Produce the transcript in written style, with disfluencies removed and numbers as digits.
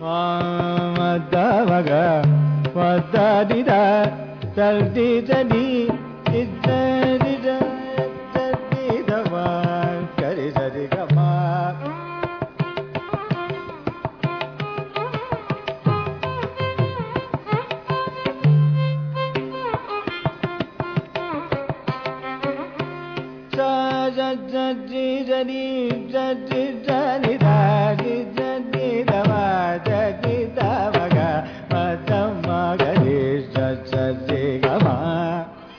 மக மதனித தல்திதனி இத்தனித தத்திதமா கரி சரி கமா ஜனி ஜனி தனி தனி தமா தனி த